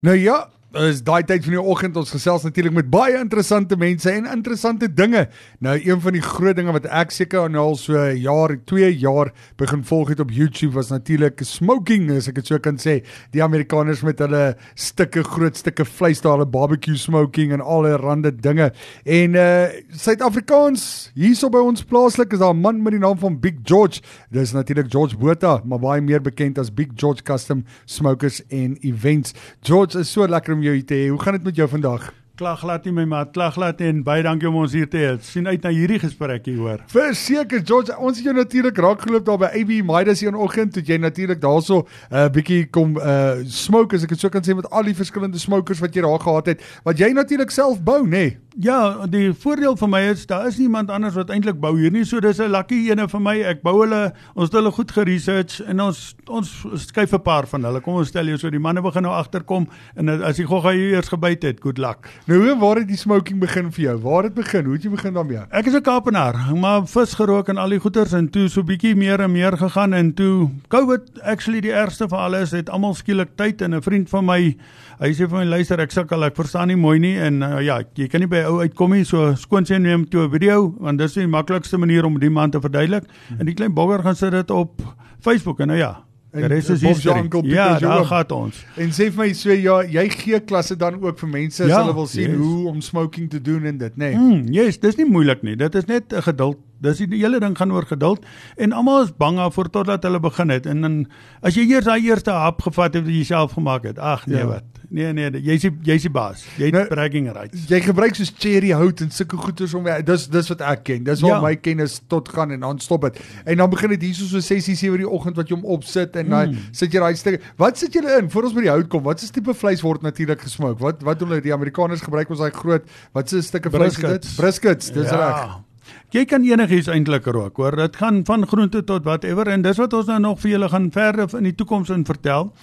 Nou ja, is daai tyd van die oggend, ons gesels natuurlik met baie interessante mense en interessante dinge. Nou, een van die groot dinge wat ek seker nou al so 2 jaar begin volg het op YouTube was natuurlik smoking, as ek dit so kan sê. Die Amerikaners met hulle groot stukke vleis daar, hulle barbecue smoking en allerlei dinge. En Suid-Afrikaans, hierso by ons plaaslik is daar 'n man met die naam van Big George. Dis natuurlik George Botha, maar baie meer bekend as Big George Custom Smokers and Events. George, is so lekker om jou hier te hê. Hoe gaan dit met jou vandag? Klag glad nie my maat, klag glad nie en baie dankie om ons hier te hê. Sien uit na hierdie gesprek hier hoor. Verseker George, ons het jou natuurlik raakgeloop daar by AB Midas een oggend, toe jy natuurlik daarso 'n bietjie kom smoke, as ek dit so kan sê, met al die verskillende smokers wat jy daar gehad het, wat jy natuurlik self bou, nê? Ja, die voordeel vir my is, daar is niemand anders wat eintlik bou hier nie, so dis 'n lucky ene vir my. Ek bou hulle, ons het hulle goed geresearch en ons skuif 'n paar van hulle. Kom ons stel jou so, die manne begin nou agterkom en as die gogga hier eers gebyt het, good luck. Nou, waar het die smoking begin vir jou? Waar het begin? Hoe het jy begin daarmee? Ek is 'n Kaapenaar, maar vis gerook en al die goeters en toe so bietjie meer en meer gegaan en toe COVID actually die ergste van alles, het almal skielik tyd en 'n vriend van my, hy sê vir my, luister, ek sukkel, ek verstaan nie mooi nie en ja, jy kan nie by 'n ou uitkom nie, so skoonsê neem toe 'n video, want dis die maklikste manier om die man te verduidelik. En die klein bogger gaan sit dit op Facebook en nou ja, die res is history. Ja, daar gaat ons. En sê vir my, so ja, jy gee klasse dan ook vir mense as hulle wil sien hoe om smoking te doen en dit, nê? Yes, dis nie moeilik nie. Dit is net 'n geduld. Dis die hele ding gaan oor geduld en almal is bang daarvoor totdat hulle begin het. En dan as jy eers daai eerste hap gevat het wat jy self gemaak het. Ag nee, wat. Nee, jy's die baas. Jy het bragging rights. Jy gebruik soos cherry hout en sulke goeders om dis wat ek ken. Dis waar my kennis tot gaan en dan stop dit. En dan begin dit hier so 6-7 die oggend wat jy hom opsit en dan sit jy daai stukke. Wat sit julle in voor ons by die hout kom? Wat is tipe vleis word natuurlik gesmoke? Wat doen hulle? Die Amerikaners gebruik ons daai groot, wat se stukke vleis is dit? Briskets, dis reg. Jy kan enigiets eintlik rook, hoor. Dit gaan van groente tot whatever en dis wat ons nou nog vir julle gaan verder in die toekoms in vertel.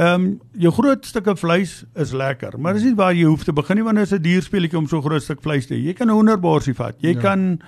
Jou groot stukke vleis is lekker, maar dis nie waar jy hoef te begin nie, want dit is 'n dierspeletjie om so groot stuk vleis te hê. Jy kan 'n hoenderborsie vat. Jy kan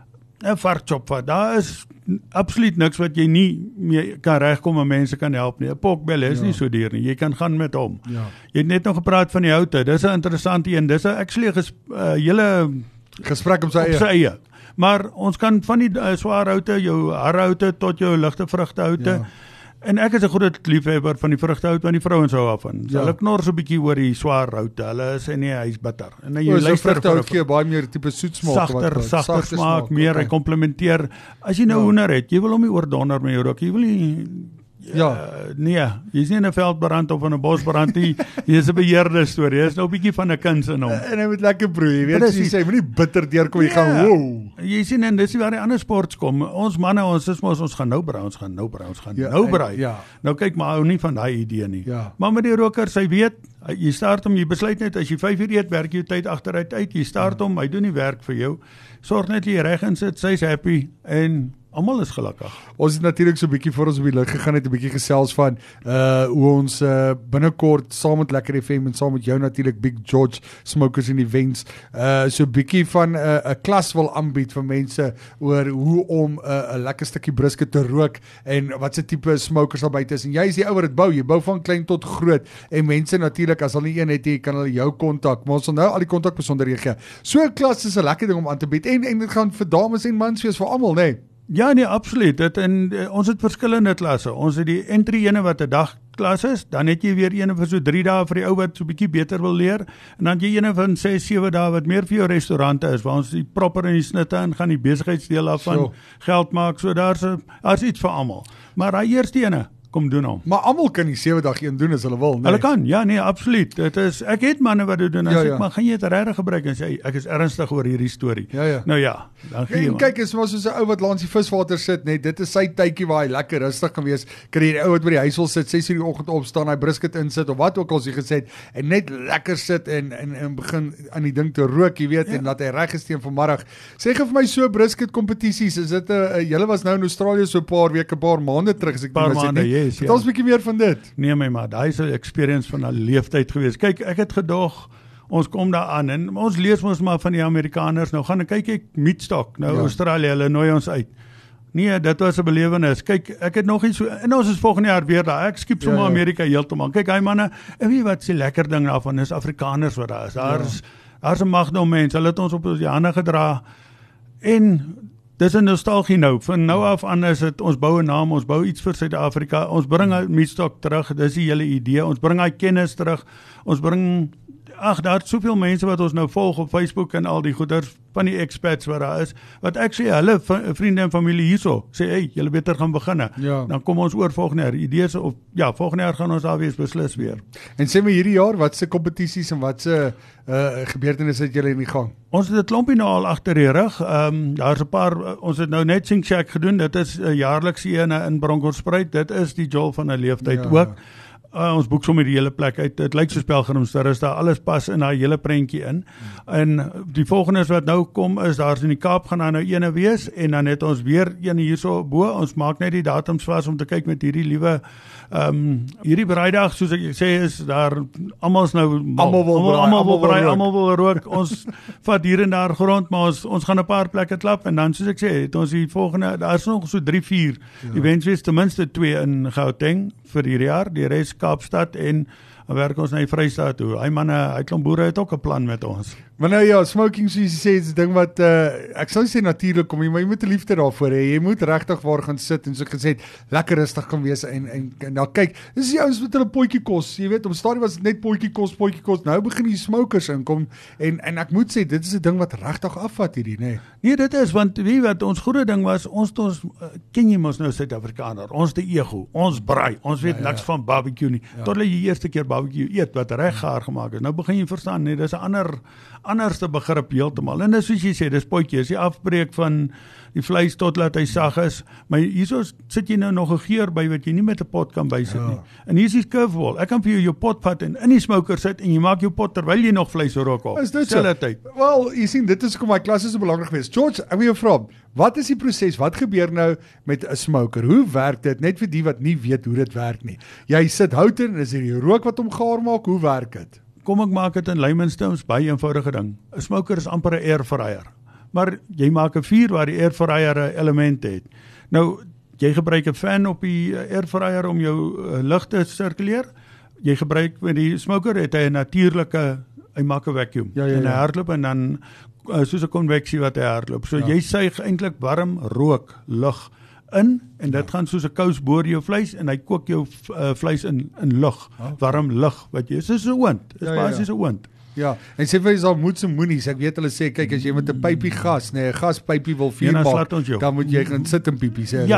'n varkchop vat. Daar is absoluut niks wat jy nie meer kan regkom en mense kan help nie. 'n Porkbelle is nie so duur nie. Jy kan gaan met hom. Jy het net nog gepraat van die houte. Dis 'n interessante een. Dis 'n actually 'n hele gesprek op sy eie. Maar ons kan van die swaar houte, jou harhoute tot jou ligte vrugtehoute. En ek is 'n groot liefhebber van die vrugtehout, want die vrouens hou daarvan. So hulle knor so 'n bietjie oor die swaar houte. Hulle sê nee, hy's bitter. En dan jy luister vrugtehout gee baie meer tipe soet smaak, sagter smaak, meer hy komplementeer. As jy nou hoender het, jy wil hom nie oordonder met jou rook. Jy wil nie nee, jy is nie in 'n veldbrand of in 'n bosbrand nie. Jy is 'n beheerde storie. Jy is nou 'n bietjie van 'n kuns in hom. En hy moet lekker broei, jy weet, jy sê, moenie bitter deurkom, jy gaan wow. Jy sien, en dis waar die ander sports kom. Ons manne, ons gaan nou braai, ons gaan nou braai. Nou kyk maar, hou nie van daai idee nie. Maar met die rokers, hy weet, jy start hom, jy besluit net, as jy 5 uur eet, werk jy tyd agteruit uit, jy start hom, hy doen die werk vir jou. Sorg net jy reg insit, sy's happy en almal is gelukkig. Ons het natuurlik so 'n bietjie voor ons op die lug gegaan, het 'n bietjie gesels van hoe ons binnekort saam met Lekker FM en saam met jou natuurlik Big George Smokers and Events so 'n bietjie van 'n klas wil aanbied vir mense oor hoe om 'n lekker stukkie brisket te rook en wat se tipe smokers daar buite is. En jy is die ou wat dit bou, jy bou van klein tot groot en mense natuurlik as hulle een het, jy kan hulle jou kontak, maar ons sal nou al die kontakbesonderhede gee. So 'n klas is 'n lekker ding om aan te bied en dit gaan vir dames en mans wees vir almal, nê? Ja, nee, absoluut. Ons het verskillende klasse. Ons het die entry ene wat 'n dagklas is, dan het jy weer ene vir so 3 dae vir die ou wat so 'n bietjie beter wil leer, en dan het jy ene van 6-7 dae wat meer vir jou restaurante is, waar ons die proper in die snitte en gaan die besigheidsdeel af van geld maak, so daar's iets vir almal. Maar daai eerste ene, kom doen hom. Maar almal kan die 7 dag een doen as hulle wil, nee. Hulle kan, ja nee, absoluut. Dit is, ek het manne wat dit doen, ek maar gaan jy dit regtig gebruik en sê ek is ernstig oor hierdie storie. Nou ja, dan gee jy. En kyk, is maar soos 'n ou wat langs die viswater sit, net dit is sy tydjie waar hy lekker rustig kan wees. Kan jy die ou wat by die huis wil sit, 6 uur die oggend opstaan, hy brisket insit of wat ook al as jy gesê het, en net lekker sit en begin aan die ding te rook, jy weet, en laat hy reg gesteen vanmiddag. Sê gee vir my so brisket kompetisies, is dit julle was nou in Australië so 'n paar weke, 'n paar maande terug as ek nie Vertel ons 'n bietjie meer van dit. Nee my maat, daai is 'n experience van 'n leeftyd gewees. Kyk, ek het gedog ons kom daar aan en ons lees ons maar van die Amerikaners. Nou gaan kyk ek Meatstock, nou Australië, hulle nooi ons uit. Nee, dit was 'n belewenis. Kyk, ek het nog iets so, en ons is volgende jaar weer daar. Ek skiep sommer Amerika heeltemal. Kyk, hy manne, en weet wat se lekker ding daarvan is, Afrikaners wat daar is. Daar's 'n magdom mens. Hulle het ons op die hande gedra. En dis 'n nostalgie nou. Van nou af aan is dit ons bou 'n naam, ons bou iets vir Suid-Afrika. Ons bring hy Meetstok terug. Dis die hele idee. Ons bring hy kennis terug. Ons bring daar is soveel mense wat ons nou volg op Facebook en al die goeders van die expats wat daar is, wat ek sê, hulle vriende en familie hierso, sê, hey, julle beter gaan beginne. Dan kom ons oor volgende jaar. Idees of, volgende jaar gaan ons daar wees, beslis weer. En sê my hierdie jaar, wat se kompetisies en wat se gebeurtenisse het julle in die gang? Ons het 'n klompie nou al agter die rug. Daar's 'n paar, ons het nou net Sing Shack gedoen, dit is 'n jaarlikse een in Bronkhorstspruit, dit is die jol van 'n leeftyd ook. Ons boek sommer die hele plek uit. Dit lyk so Pelgrims, daar is daar alles pas in daai hele prentjie in. En die volgende wat nou kom is daar's in die Kaap gaan daar nou ene wees en dan het ons weer een hierso bo. Ons maak net die datums vas om te kyk met hierdie liewe hierdie braaidag, soos ek sê, is daar almal nou almal wil rook. Ons vat hier en daar grond, maar ons gaan 'n paar plekke klap en dan soos ek sê, het ons die volgende, daar's nog so 3-4 events wees, ten minste 2 in Gauteng vir hierdie jaar, die res Kaapstad en dan werk ons na die Vrystaat toe. Hy manne, hy klomp boere het ook 'n plan met ons. Maar nou ja, smoking soos jy sê, is 'n ding wat ek sou sê natuurlik kom, maar jy moet 'n liefde daarvoor hê. Jy moet regtig waar gaan sit en soos ek gesê het, lekker rustig kan wees en nou kyk, dis die ouens met hulle potjie kos. Jy weet, op stadium was dit net potjie kos. Nou begin die smokers inkom en ek moet sê dit is 'n ding wat regtig afvat hierdie, nê. Nee, dit is want weet wat ons groot ding was, ons ken jy mos nou Suid-Afrikaner. Ons die ego, ons braai. Ons weet niks van barbecue nie. Tot hulle die eerste keer barbecue eet wat reg gaar gemaak is. Nou begin jy verstaan, nee, dis 'n anderste begrip heeltemal. En dis soos jy sê, dis potjie, is die afbreek van die vleis tot laat hy sag is. Maar hierso sit jy nou nog 'n geur by wat jy nie met 'n pot kan bysit nie. En hier is die curveball. Ek kan vir jou pot vat en in die smoker sit en jy maak jou pot terwyl jy nog vleis rook op. Is dit so? Wel, jy sien, dit is hoekom my klas is so belangrik geweest. George, ek wil jou vra, wat is die proses? Wat gebeur nou met 'n smoker? Hoe werk dit? Net vir die wat nie weet hoe dit werk nie. Jy sit hout in, is hier die rook wat hom gaar maak? Hoe werk dit? Kom ek maak dit in layman's terms, baie eenvoudige ding. 'n Smoker is amper 'n air fryer. Maar jy maak 'n vuur waar die air fryer 'n element het. Nou, jy gebruik 'n fan op die air fryer om jou lug te sirkuleer. Jy gebruik met die smoker het hy 'n natuurlike, hy maak 'n vacuum en hy hardloop en dan soos 'n konveksie wat hy hardloop. So jy suig eintlik warm rook, lug in en dit gaan soos 'n kous boor jou vleis en hy kook jou vleis in lug, warm lug wat jy, soos 'n oond, is basies 'n oond. Ja, en sê vir jy sal moets en moenies, ek weet hulle sê, kyk as jy met 'n pypie gas, 'n gaspypie wil vuur maak, dan moet jy gaan sit en piepie sê.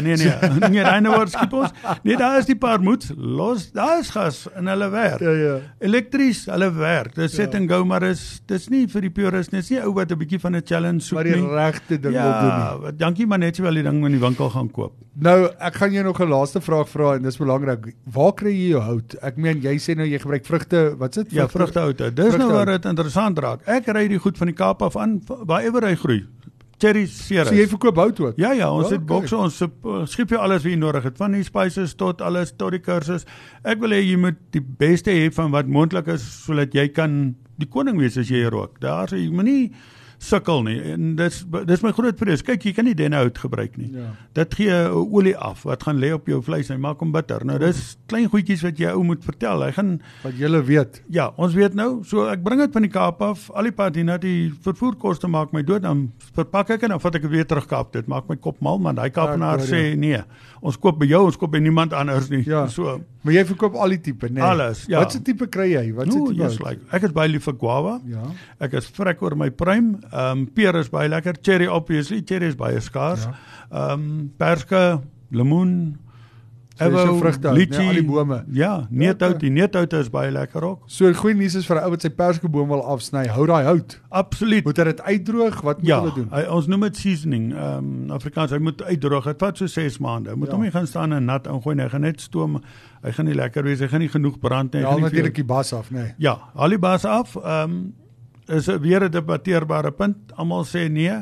Nee, daai woord skiep ons. Nee, daar is die paar moets, los, daar is gas in hulle werk. Elektries, hulle werk. Dis set and go, maar dis nie vir die purist nie. Dis nie ou wat 'n bietjie van 'n challenge soek nie. Maar die regte ding wil doen nie. Dankie, maar net wel die ding in die winkel gaan koop. Nou, ek gaan jou nog 'n laaste vraag vra en dis belangrik. Waar kry jy jou hout? Ek meen jy sê nou jy gebruik vrugte, wat is dit? Ja, vrugtehout. Dis nou waar dit interessant raak. Ek ry die goed van die Kaap af aan, waarever hy groei. Cherries, series. So jy verkoop hout ook? Ja, ons het bokse, ons skep jou alles wat jy nodig het, van die spices tot alles, tot die kursus. Ek wil hê jy moet die beste hê van wat moontlik is, sodat jy kan die koning wees as jy rook. Daar jy moet nie sukkel nie, en dis my groot vrees. Kyk, jy kan nie dennehout gebruik nie. Dit gee olie af, wat gaan lê op jou vleis, en maak hom bitter. Nou, dis klein goedjies wat jy ou moet vertel, hy gaan... Wat julle weet. Ja, ons weet nou, so ek bring dit van die Kaap af, al die pad hier, die vervoerkoste maak my dood, dan verpak ek en dan vat ek weer terug Kaap, dit maak my kop mal, man, die Kaapenaar sê, nee, ons koop by jou, ons koop by niemand anders nie. So, maar jy verkoop al die tipe, nee? Alles, ja. Wat se tipe kry jy? Wat se tipe? Ek is baie lief vir guava, ek is vrek oor my pruim, peer is baie lekker, cherry obviously, cherry is baie skaars, perske, lemoen, evo, lychee, al die bome. Ja, neethout, die neethout is baie lekker ook. So goeie nuus is vir 'n ou wat sy perskeboom wil afsny, hou daai hout. Absoluut. Moet hy dit uitdroog? Wat moet hulle doen? Ons noem dit seasoning, Afrikaans, hy moet uitdroog, het vat so 6 maande, hy moet hom nie gaan staan en nat ingooi, hy gaan net stoom, hy gaan nie lekker wees, hy gaan nie genoeg brand nie. Ja, natuurlik die bas af, nee. Ja, al die bas af, is weer 'n debatteerbare punt, almal sê nee,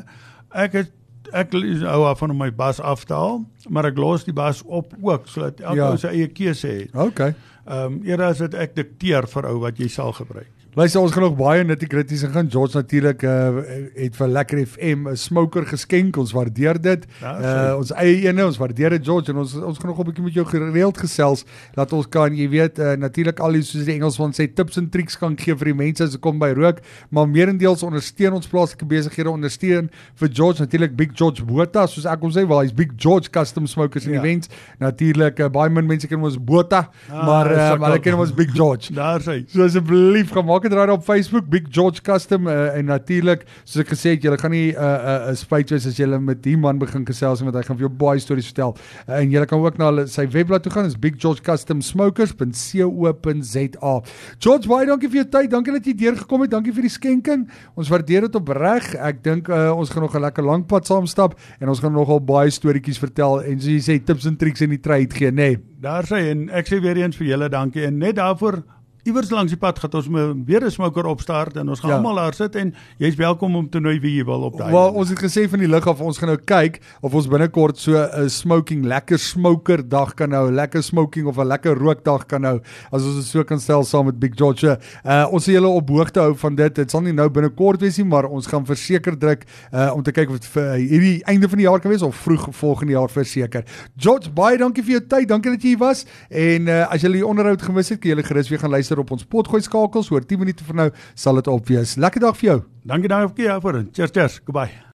ek hou af van om my bas af te haal, maar ek los die bas op ook, sodat elke ou sy eie keuse het. Okay. Eerder as dit ek dikteer vir ou wat jy sal gebruik. Luister, ons gaan nog baie nitty-gritties ingaan. George natuurlik het vir Lekker FM 'n smoker geskenk. Ons waardeer dit. Ons eie ene, ons waardeer dit George en ons gaan nog 'n bietjie met jou gereeld gesels dat ons kan, jy weet, natuurlik al die soos die Engelsman sê tips en tricks kan gee vir die mense as dit kom by rook, maar meerendeels ondersteun ons plaaslike besighede, ondersteun vir George natuurlik Big George Botha, soos ek hom sê, wel hy's Big George Custom Smokers and Events. Natuurlik baie min mense ken hom as Botha, maar hulle ken hom as Big George. Daar sê. So asseblief gaan maak dit raai op Facebook Big George Custom en natuurlik soos ek gesê het, julle gaan nie spyt wees as julle met die man begin gesels want hy gaan vir jou baie stories vertel. En julle kan ook na sy webblad toe gaan, is bigggeorgecustomsmokers.co.za. George, baie dankie vir jou tyd. Dankie dat jy deurgekom het. Dankie vir die skenking. Ons waardeer dit opreg. Ek dink ons gaan nog 'n lekker lang pad saam stap en ons gaan nogal baie storieetjies vertel en soos jy sê tips en tricks in die trade gee, nê. Daar sê en ek sê weer eens vir julle dankie en net daarvoor iewers langs die pad gaan ons weer 'n smoker opstart en ons gaan almal daar sit en jy's welkom om te nooi wie jy wil op daai. Wel, ons het gesê van die lig af, ons gaan nou kyk of ons binnekort so 'n smoking, lekker smoker dag kan nou, lekker smoking of 'n lekker rookdag kan nou, as ons dit so kan stel saam met Big George. Ons sal julle op hoogte hou van dit. Dit sal nie nou binnekort wees nie, maar ons gaan verseker druk om te kyk of dit vir hierdie einde van die jaar kan wees of vroeg volgende jaar verseker. George, baie dankie vir jou tyd. Dankie dat jy hier was. En as julle die onderhoud gemis het, kan julle gerus weer gaan luister op ons potgooi skakels. Oor 10 minute van nou sal dit op wees. Lekker dag vir jou. Dankie daarvoor. Cheers. Goodbye.